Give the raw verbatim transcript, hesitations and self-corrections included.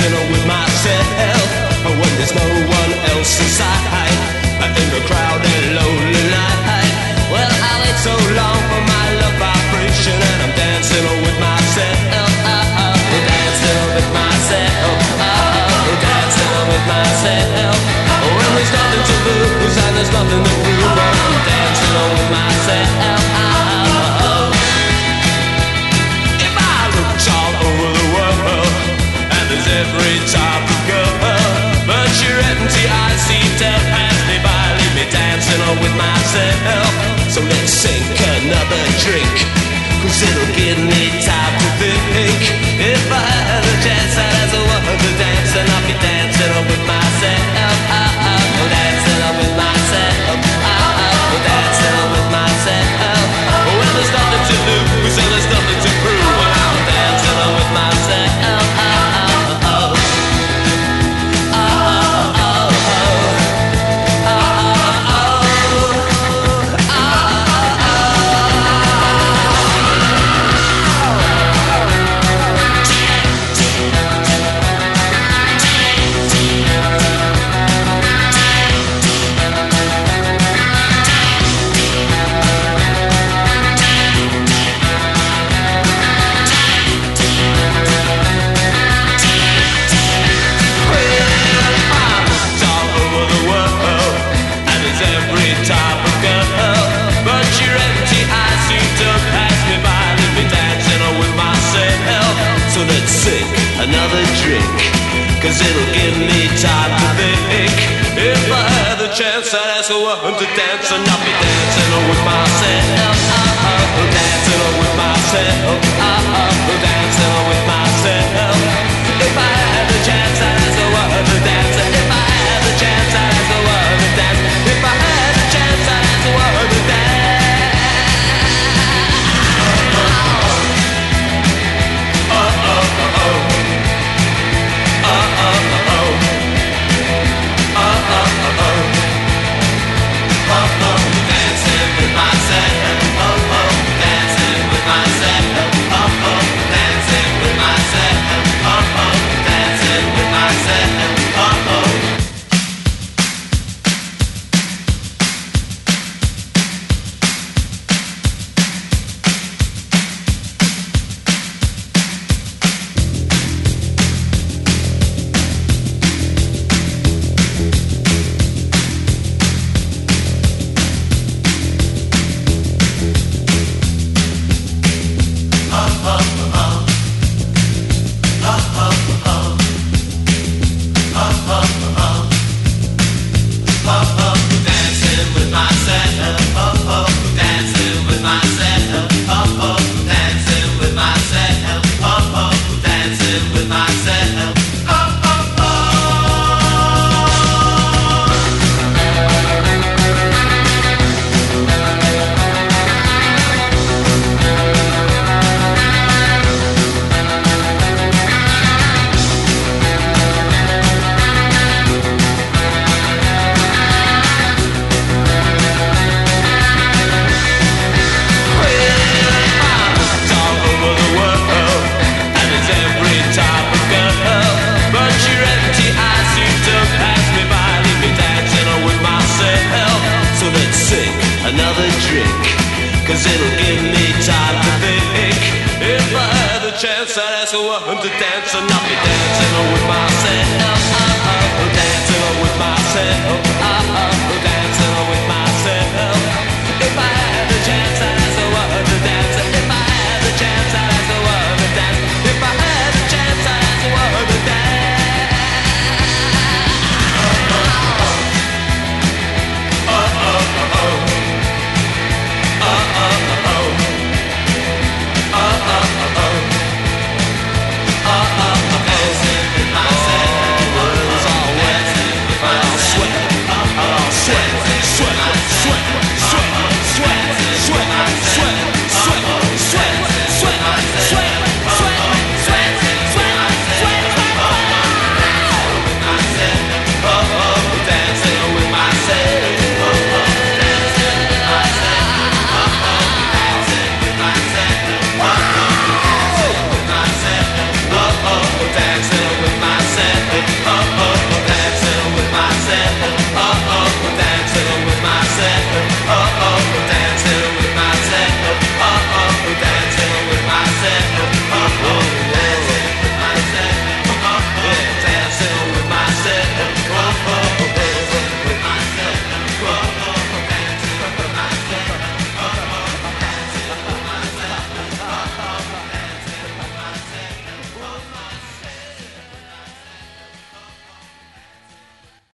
dancing with myself when there's no one else inside, in the crowded lonely night. Well, I wait so long for my love vibration, and I'm dancing with myself, dancing with myself, dancing with myself. When there's nothing to lose and there's nothing to prove, I'm dancing with myself. If I looked all over the world, and there's every type of girl, but your empty eyes seem to pass me by, leave me dancing with myself. So let's sink another drink, cause it'll give me time to think. If I had a chance, I'd ask a woman to dance, and I'll be dancing with myself, dancing with myself, dancing with myself. When there's nothing to lose and there's nothing to prove, I'm dancing with myself. Another drink, cause it'll give me time to think. If I had the chance, I'd ask a woman to dance, and I'll be dancing with myself, dancing with myself, dancing with myself. If I had the chance, I'd ask a woman to dance. If I had the chance, I'd ask a woman to dance. If I had the chance, I'd ask a woman to dance. Another drink, cause it'll give me time to think. If I had the chance, I'd ask a woman to dance, and I'll be dancing with myself, dancing with myself.